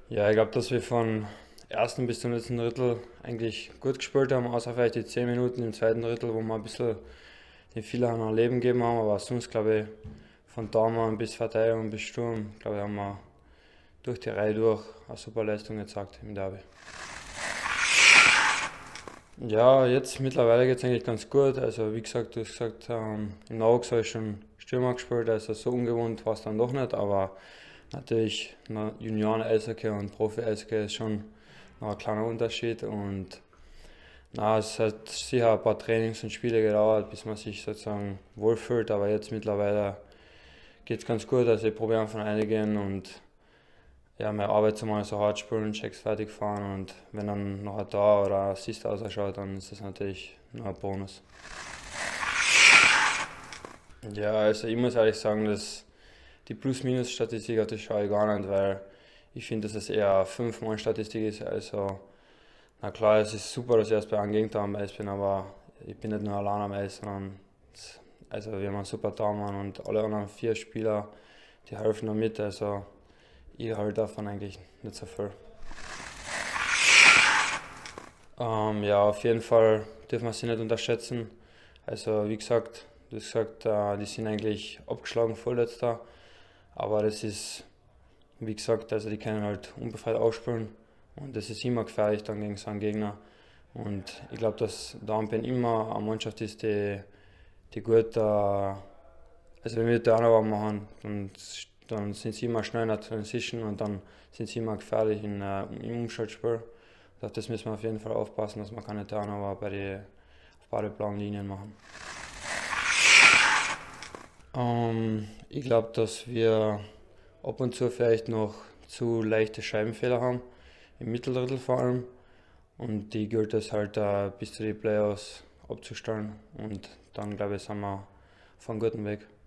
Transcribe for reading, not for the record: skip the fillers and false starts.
Ja, ich glaube, dass wir von ersten bis zum letzten Drittel eigentlich gut gespielt haben, außer vielleicht die 10 Minuten im zweiten Drittel, wo wir ein bisschen den Fehler an Leben gegeben haben. Aber sonst glaube ich, von Tormann bis Verteidigung bis Sturm, glaube ich, haben wir durch die Reihe durch eine super Leistung gezeigt im Derby. Ja, jetzt mittlerweile geht es eigentlich ganz gut. Also wie gesagt, du hast gesagt, im Nachwuchs habe ich schon Stürmer gespielt, also so ungewohnt war es dann doch nicht, aber natürlich Junioren-Eishockey und Profi-Eishockey ist schon noch ein kleiner Unterschied und es hat sicher ein paar Trainings und Spiele gedauert, bis man sich sozusagen wohlfühlt, aber jetzt mittlerweile geht es ganz gut, also ich probiere von einigen und ja, meine Arbeit zumal so hart spielen, Checks fertig fahren und wenn dann noch ein Tor oder ein Assist ausschaut, dann ist das natürlich noch ein Bonus. Ja, also ich muss ehrlich sagen, dass die Plus-Minus-Statistik das schaue ich gar nicht, weil ich finde, dass es eher eine 5-Mann-Statistik ist. Also, na klar, es ist super, dass ich erst bei einem Gegner am Eis bin, aber ich bin nicht nur allein am Eis, sondern also wir haben einen super Tormann und alle anderen 4 Spieler, die helfen da mit. Also ich halte davon eigentlich nicht so viel. Ja, auf jeden Fall dürfen wir sie nicht unterschätzen. Also wie gesagt, du hast gesagt, die sind eigentlich abgeschlagen vorletzter, aber das ist, wie gesagt, also die können halt unbefreit ausspielen und das ist immer gefährlich dann gegen so einen Gegner. Und ich glaube, dass Dornbirn immer eine Mannschaft ist, die gut, also wenn wir Turnover machen, dann sind sie immer schnell in der Transition und dann sind sie immer gefährlich im Umschaltspiel. Auf das müssen wir auf jeden Fall aufpassen, dass wir keine Turnover auf beide blauen Linien machen. Ich glaube, dass wir ab und zu vielleicht noch zu leichte Scheibenfehler haben, im Mitteldrittel vor allem. Und die gilt es halt bis zu den Playoffs abzustellen. Und dann glaube ich, sind wir auf einem guten Weg.